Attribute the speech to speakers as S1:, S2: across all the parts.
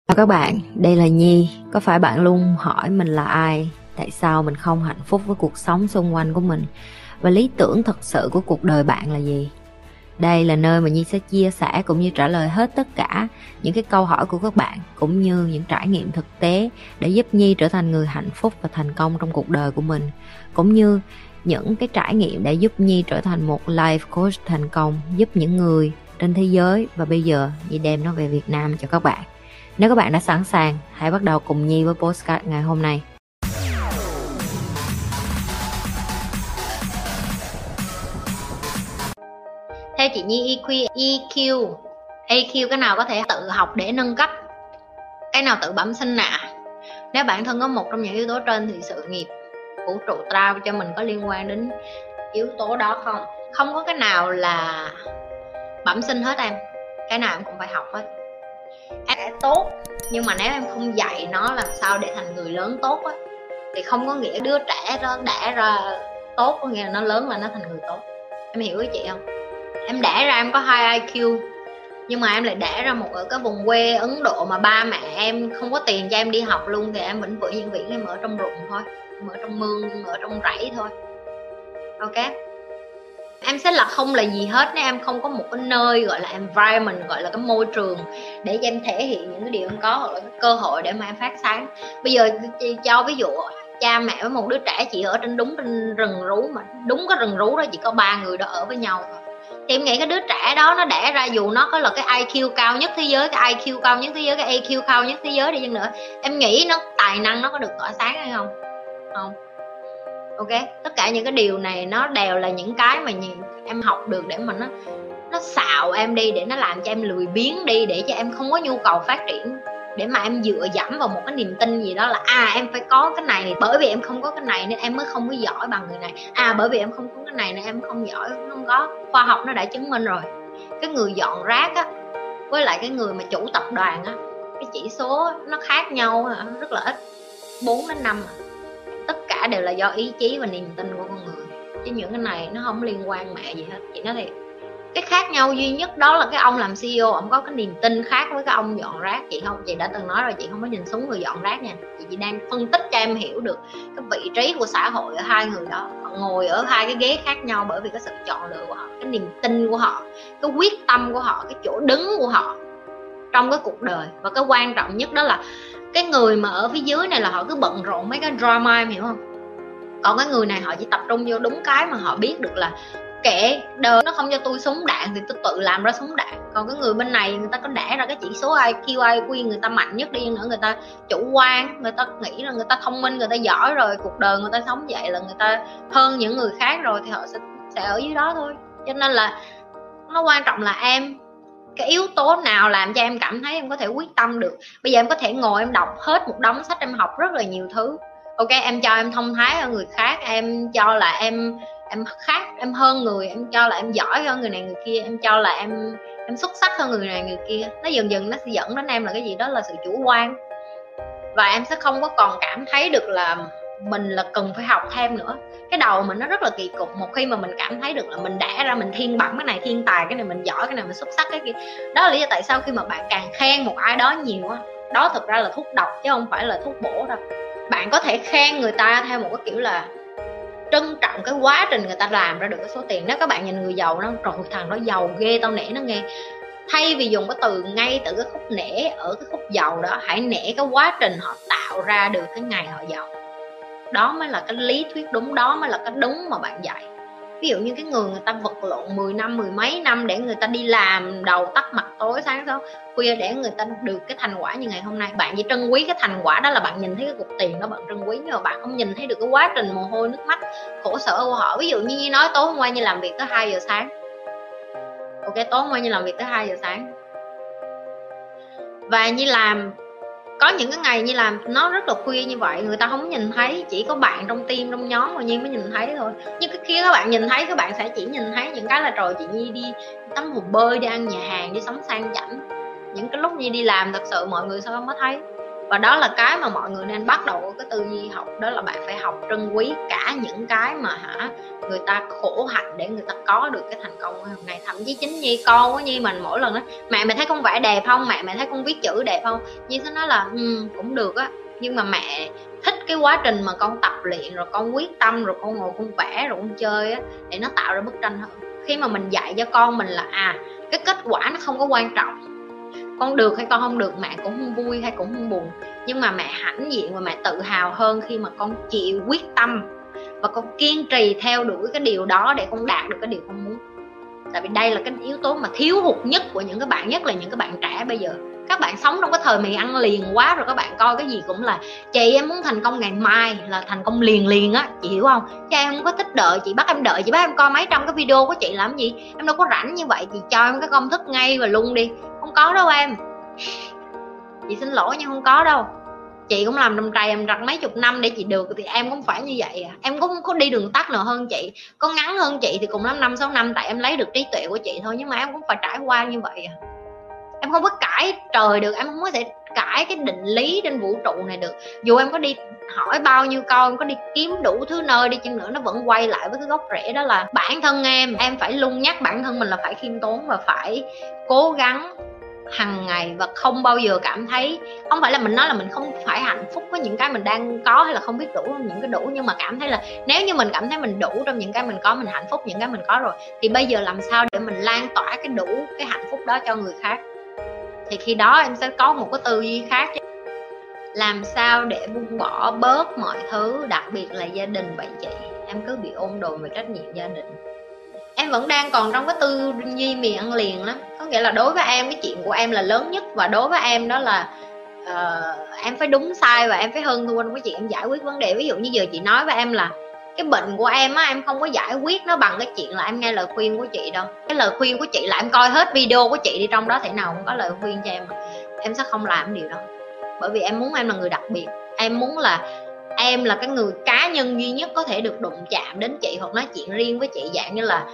S1: Chào các bạn, đây là Nhi. Có phải bạn luôn hỏi mình là ai? Tại sao mình không hạnh phúc với cuộc sống xung quanh của mình? Và lý tưởng thật sự của cuộc đời bạn là gì? Đây là nơi mà Nhi sẽ chia sẻ cũng như trả lời hết tất cả những cái câu hỏi của các bạn, cũng như những trải nghiệm thực tế để giúp Nhi trở thành người hạnh phúc và thành công trong cuộc đời của mình, cũng như những cái trải nghiệm để giúp Nhi trở thành một life coach thành công, giúp những người trên thế giới. Và bây giờ Nhi đem nó về Việt Nam cho các bạn. Nếu các bạn đã sẵn sàng, hãy bắt đầu cùng Nhi với podcast ngày hôm nay.
S2: Theo chị Nhi, EQ, AQ cái nào có thể tự học để nâng cấp, cái nào tự bẩm sinh nè? Nếu bản thân có một trong những yếu tố trên thì sự nghiệp, vũ trụ trao cho mình có liên quan đến yếu tố đó không? Không có cái nào là bẩm sinh hết em, cái nào em cũng phải học hết. Em sẽ tốt, nhưng mà nếu em không dạy nó làm sao để thành người lớn tốt á, thì không có nghĩa đứa trẻ đó đẻ ra tốt, có nghĩa là nó lớn là nó thành người tốt. Em hiểu ý chị không? Em đẻ ra em có 2 IQ, nhưng mà em lại đẻ ra một ở cái vùng quê Ấn Độ mà ba mẹ em không có tiền cho em đi học luôn, thì em vĩnh viễn em ở trong rụng thôi, em ở trong mương, em ở trong rẫy thôi. Ok, em sẽ là không là gì hết nếu em không có một cái nơi gọi là environment, gọi là cái môi trường để cho em thể hiện những cái điều em có, hoặc là cái cơ hội để mà em phát sáng. Bây giờ cho ví dụ cha mẹ với một đứa trẻ chỉ ở trên trên rừng rú, mà đúng cái rừng rú đó chỉ có 3 người đó ở với nhau thôi, thì em nghĩ cái đứa trẻ đó nó đẻ ra, dù nó có là cái IQ cao nhất thế giới, cái IQ cao nhất thế giới, cái AQ cao nhất thế giới đi chăng nữa, em nghĩ nó tài năng nó có được tỏa sáng hay không? Không. Ok, tất cả những cái điều này nó đều là những cái mà em học được để mà nó xạo em đi, để nó làm cho em lười biếng đi, để cho em không có nhu cầu phát triển, để mà em dựa dẫm vào một cái niềm tin gì đó là em phải có cái này, bởi vì em không có cái này nên em mới không có giỏi bằng người này, bởi vì em không có cái này nên em không giỏi. Không có, khoa học nó đã chứng minh rồi. Cái người dọn rác á với lại cái người mà chủ tập đoàn á, cái chỉ số nó khác nhau rất là ít, 4 đến 5 tất cả đều là do ý chí và niềm tin của con người, chứ những cái này nó không liên quan mẹ gì hết. Chị nói thiệt, cái khác nhau duy nhất đó là cái ông làm CEO, ông có cái niềm tin khác với cái ông dọn rác. Chị đã từng nói rồi, chị không có nhìn xuống người dọn rác nha, chị chỉ đang phân tích cho em hiểu được cái vị trí của xã hội ở hai người đó. Họ ngồi ở hai cái ghế khác nhau bởi vì cái sự chọn lựa của họ, cái niềm tin của họ, cái quyết tâm của họ, cái chỗ đứng của họ trong cái cuộc đời. Và cái quan trọng nhất đó là cái người mà ở phía dưới này là họ cứ bận rộn mấy cái drama, em hiểu không? Còn cái người này họ chỉ tập trung vô đúng cái mà họ biết được là kệ đời nó không cho tôi súng đạn thì tôi tự làm ra súng đạn. Còn cái người bên này người ta có đẻ ra cái chỉ số IQ, IQ người ta mạnh nhất đi nữa, người ta chủ quan, người ta nghĩ là người ta thông minh, người ta giỏi rồi, cuộc đời người ta sống vậy là người ta hơn những người khác rồi, thì họ sẽ ở dưới đó thôi. Cho nên là nó quan trọng là em, cái yếu tố nào làm cho em cảm thấy em có thể quyết tâm được. Bây giờ em có thể ngồi em đọc hết một đống sách, em học rất là nhiều thứ. Ok, em cho em thông thái hơn người khác, em cho là em khác, em hơn người, em cho là em giỏi hơn người này người kia, em cho là em xuất sắc hơn người này người kia. Nó dần dần nó sẽ dẫn đến em là cái gì đó là sự chủ quan, và em sẽ không có còn cảm thấy được là mình là cần phải học thêm nữa. Cái đầu mình nó rất là kỳ cục. Một khi mà mình cảm thấy được là mình đẻ ra mình thiên bẩm, cái này thiên tài, cái này mình giỏi, cái này mình xuất sắc, cái kia, đó là lý do tại sao khi mà bạn càng khen một ai đó nhiều á, đó thực ra là thuốc độc chứ không phải là thuốc bổ đâu. Bạn có thể khen người ta theo một cái kiểu là trân trọng cái quá trình người ta làm ra được cái số tiền. Nếu các bạn nhìn người giàu nó, trời thằng đó giàu ghê, tao nể nó nghe, thay vì dùng cái từ ngay từ cái khúc nể ở cái khúc giàu đó, hãy nể cái quá trình họ tạo ra được cái ngày họ giàu. Đó mới là cái lý thuyết đúng, đó mới là cái đúng mà bạn dạy. Ví dụ như cái người ta vật lộn 10 năm, mười mấy năm để người ta đi làm đầu tắt mặt tối, sáng sớm khuya để người ta được cái thành quả như ngày hôm nay. Bạn chỉ trân quý cái thành quả đó là bạn nhìn thấy cái cục tiền đó bạn trân quý, nhưng mà bạn không nhìn thấy được cái quá trình mồ hôi nước mắt khổ sở của họ. Ví dụ như nói tối hôm qua như làm việc tới 2 giờ sáng. Ok, tối hôm qua như làm việc tới 2 giờ sáng, và như làm có những cái ngày như làm nó rất là khuya như vậy, người ta không nhìn thấy, chỉ có bạn trong team trong nhóm mà Nhi mới nhìn thấy thôi. Nhưng cái kia các bạn nhìn thấy, các bạn sẽ chỉ nhìn thấy những cái là trời, chị Nhi đi tắm hồ bơi, đi ăn nhà hàng, đi sống sang chảnh. Những cái lúc Nhi đi làm thật sự mọi người sao không có thấy. Và đó là cái mà mọi người nên bắt đầu cái tư duy học, đó là bạn phải học trân quý cả những cái mà người ta khổ hạnh để người ta có được cái thành công hôm nay. Thậm chí chính Nhi, con của Nhi mình mỗi lần đó, mẹ mày thấy con vẽ đẹp không, mẹ mày thấy con viết chữ đẹp không, Nhi sẽ nói là cũng được á, nhưng mà mẹ thích cái quá trình mà con tập luyện, rồi con quyết tâm, rồi con ngồi con vẽ, rồi con chơi á, để nó tạo ra bức tranh hơn. Khi mà mình dạy cho con mình là cái kết quả nó không có quan trọng, con được hay con không được mẹ cũng không vui hay cũng không buồn, nhưng mà mẹ hãnh diện và mẹ tự hào hơn khi mà con chịu quyết tâm và con kiên trì theo đuổi cái điều đó để con đạt được cái điều con muốn. Tại vì đây là cái yếu tố mà thiếu hụt nhất của những các bạn, nhất là những các bạn trẻ bây giờ. Các bạn sống trong cái thời mì ăn liền quá rồi, các bạn coi cái gì cũng là chị em muốn thành công ngày mai là thành công liền á, chị hiểu không? Chứ em không có thích đợi, chị bắt em đợi, chị bắt em coi mấy trăm cái video của chị làm gì, em đâu có rảnh như vậy, chị cho em cái công thức ngay và luôn đi. Không có đâu em, chị xin lỗi nhưng không có đâu. Chị cũng làm đầm trầy em rặt mấy chục năm để chị được, thì em cũng phải như vậy em cũng không có đi đường tắt nào hơn chị, có ngắn hơn chị thì cùng lắm 5-6 năm, tại em lấy được trí tuệ của chị thôi, nhưng mà em cũng phải trải qua như vậy Em không có cãi trời được, em không có thể cãi cái định lý trên vũ trụ này được. Dù em có đi hỏi bao nhiêu câu, em có đi kiếm đủ thứ nơi đi chăng nữa, nó vẫn quay lại với cái gốc rễ, đó là bản thân em phải luôn nhắc bản thân mình là phải khiêm tốn và phải cố gắng hàng ngày, và không bao giờ cảm thấy, không phải là mình nói là mình không phải hạnh phúc với những cái mình đang có hay là không biết đủ những cái đủ, nhưng mà cảm thấy là nếu như mình cảm thấy mình đủ trong những cái mình có, mình hạnh phúc những cái mình có rồi, thì bây giờ làm sao để mình lan tỏa cái đủ cái hạnh phúc đó cho người khác, thì khi đó em sẽ có một cái tư duy khác. Làm sao để buông bỏ bớt mọi thứ, đặc biệt là gia đình vậy chị? Em cứ bị ôm đồm về trách nhiệm gia đình. Em vẫn đang còn trong cái tư duy mì ăn liền lắm. Có nghĩa là đối với em cái chuyện của em là lớn nhất, và đối với em đó là em phải đúng sai và em phải hơn thua trong cái chuyện em giải quyết vấn đề. Ví dụ như giờ chị nói với em là cái bệnh của em á, em không có giải quyết nó bằng cái chuyện là em nghe lời khuyên của chị đâu. Cái lời khuyên của chị là em coi hết video của chị đi, trong đó thể nào cũng có lời khuyên cho em sẽ không làm điều đó. Bởi vì em muốn em là người đặc biệt, em muốn là em là cái người cá nhân duy nhất có thể được đụng chạm đến chị hoặc nói chuyện riêng với chị, dạng như là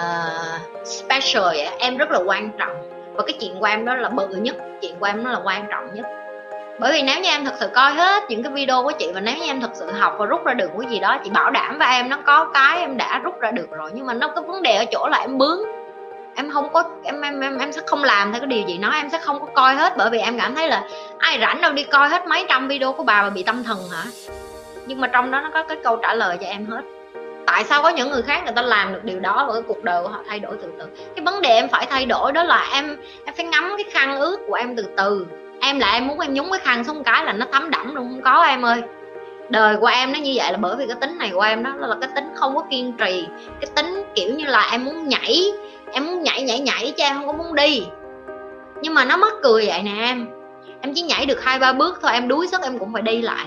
S2: special vậy. Em rất là quan trọng, và cái chuyện của em đó là bự nhất, chuyện của em nó là quan trọng nhất. Bởi vì nếu như em thật sự coi hết những cái video của chị, và nếu như em thật sự học và rút ra được cái gì đó, chị bảo đảm với em nó có cái em đã rút ra được rồi, nhưng mà nó có vấn đề ở chỗ là em bướng, em không có em sẽ không làm theo cái điều gì nói, em sẽ không có coi hết, bởi vì em cảm thấy là ai rảnh đâu đi coi hết mấy trăm video của bà bị tâm thần hả? Nhưng mà trong đó nó có cái câu trả lời cho em hết. Tại sao có những người khác người ta làm được điều đó và cái cuộc đời của họ thay đổi từ từ? Cái vấn đề em phải thay đổi đó là em phải ngắm cái khăn ướt của em từ từ. Em là em muốn em nhúng cái khăn xuống cái là nó thấm đẫm luôn, không có em ơi. Đời của em nó như vậy là bởi vì cái tính này của em đó là cái tính không có kiên trì, cái tính kiểu như là em muốn nhảy chứ em không có muốn đi. Nhưng mà nó mắc cười vậy nè em chỉ nhảy được 2-3 bước thôi, em đuối sức em cũng phải đi lại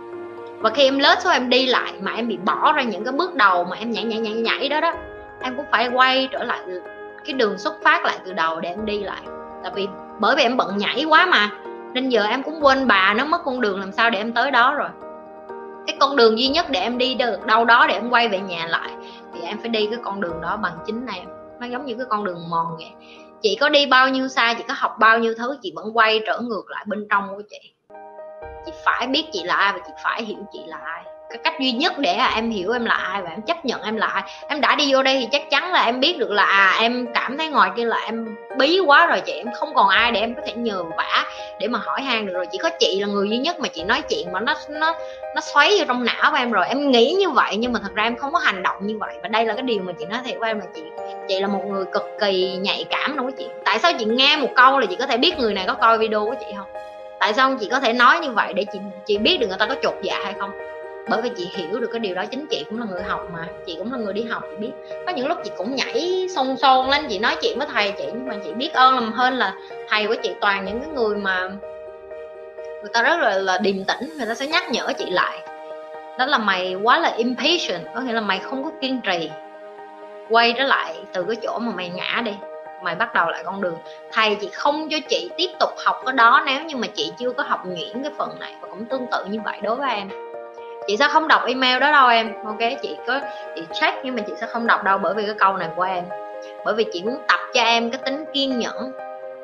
S2: Và khi em lết xuống em đi lại mà em bị bỏ ra những cái bước đầu mà em nhảy đó em cũng phải quay trở lại cái đường xuất phát lại từ đầu để em đi lại. Tại vì bởi vì em bận nhảy quá mà, nên giờ em cũng quên bà nó mất con đường làm sao để em tới đó rồi. Cái con đường duy nhất để em đi được đâu đó để em quay về nhà lại, thì em phải đi cái con đường đó bằng chính em. Nó giống như cái con đường mòn vậy. Chị có đi bao nhiêu xa, chị có học bao nhiêu thứ, chị vẫn quay trở ngược lại bên trong của chị. Chị phải biết chị là ai và chị phải hiểu chị là ai. Cái cách duy nhất để em hiểu em là ai và em chấp nhận em là ai. Em đã đi vô đây thì chắc chắn là em biết được là em cảm thấy ngoài kia là em bí quá rồi chị, em không còn ai để em có thể nhờ vả để mà hỏi han được rồi. Chỉ có chị là người duy nhất mà chị nói chuyện mà nó xoáy vô trong não của em rồi. Em nghĩ như vậy nhưng mà thật ra em không có hành động như vậy. Và đây là cái điều mà chị nói thiệt với em là chị là một người cực kỳ nhạy cảm trong cái chuyện. Tại sao chị nghe một câu là chị có thể biết người này có coi video của chị không? Tại sao chị có thể nói như vậy để chị biết được người ta có chột dạ hay không? Bởi vì chị hiểu được cái điều đó. Chính chị cũng là người học mà, chị cũng là người đi học, chị biết. Có những lúc chị cũng nhảy xôn xôn lên, chị nói chuyện với thầy chị, nhưng mà chị biết ơn làm hơn là thầy của chị toàn những cái người mà người ta rất là điềm tĩnh, người ta sẽ nhắc nhở chị lại. Đó là mày quá là impatient, có nghĩa là mày không có kiên trì. Quay trở lại từ cái chỗ mà mày ngã đi, mày bắt đầu lại con đường. Thầy chị không cho chị tiếp tục học cái đó nếu như mà chị chưa có học nhuyễn cái phần này. Và cũng tương tự như vậy đối với em. Chị sẽ không đọc email đó đâu em, ok? Chị check nhưng mà chị sẽ không đọc đâu, bởi vì cái câu này của em. Bởi vì chị muốn tập cho em cái tính kiên nhẫn.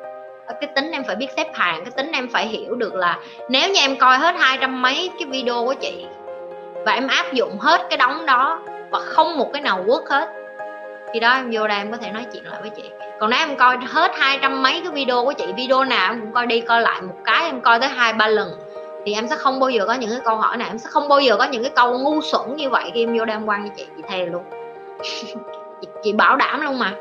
S2: cái tính em phải biết xếp hàng, cái tính em phải hiểu được là nếu như em coi hết 200 mấy cái video của chị và em áp dụng hết cái đống đó và không một cái nào work hết, khi đó em vô đây em có thể nói chuyện lại với chị. Còn nếu em coi hết 200 mấy cái video của chị, video nào em cũng coi đi coi lại một cái, em coi tới 2-3 lần, thì em sẽ không bao giờ có những cái câu hỏi này, em sẽ không bao giờ có những cái câu ngu xuẩn như vậy khi em vô đây em quăng cho chị thề luôn. chị bảo đảm luôn mà.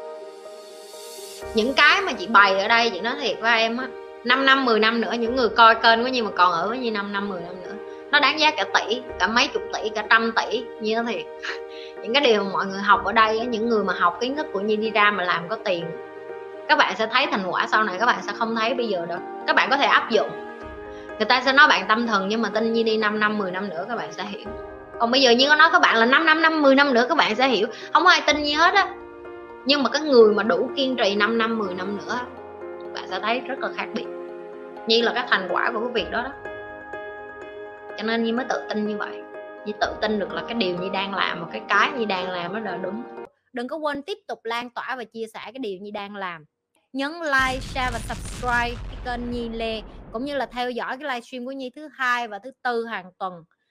S2: Những cái mà chị bày ở đây, chị nói thiệt với em á, 5 năm 10 năm nữa, những người coi kênh của Nhi mà còn ở với Nhi 5 năm 10 năm nữa, nó đáng giá cả tỷ, cả mấy chục tỷ, cả trăm tỷ. Nhi nói thiệt, những cái điều mà mọi người học ở đây á, những người mà học kiến thức của Nhi đi ra mà làm có tiền, các bạn sẽ thấy thành quả sau này, các bạn sẽ không thấy bây giờ đâu. Các bạn có thể áp dụng, người ta sẽ nói bạn tâm thần, nhưng mà tin Nhi đi 5 năm 10 năm nữa các bạn sẽ hiểu. Còn bây giờ Nhi có nói các bạn là 5 năm 10 năm nữa các bạn sẽ hiểu, không có ai tin Nhi hết á. Nhưng mà cái người mà đủ kiên trì 5 năm 10 năm nữa, bạn sẽ thấy rất là khác biệt. Nhi là cái thành quả của cái việc đó đó. Cho nên Nhi mới tự tin như vậy. Nhi tự tin được là cái điều Nhi đang làm, và cái Nhi đang làm nó là đúng. Đừng có quên tiếp tục lan tỏa và chia sẻ cái điều Nhi đang làm. Nhấn like, share và subscribe cái kênh Nhi Lê, cũng như là theo dõi cái livestream của Nhi thứ 2 và thứ 4 hàng tuần.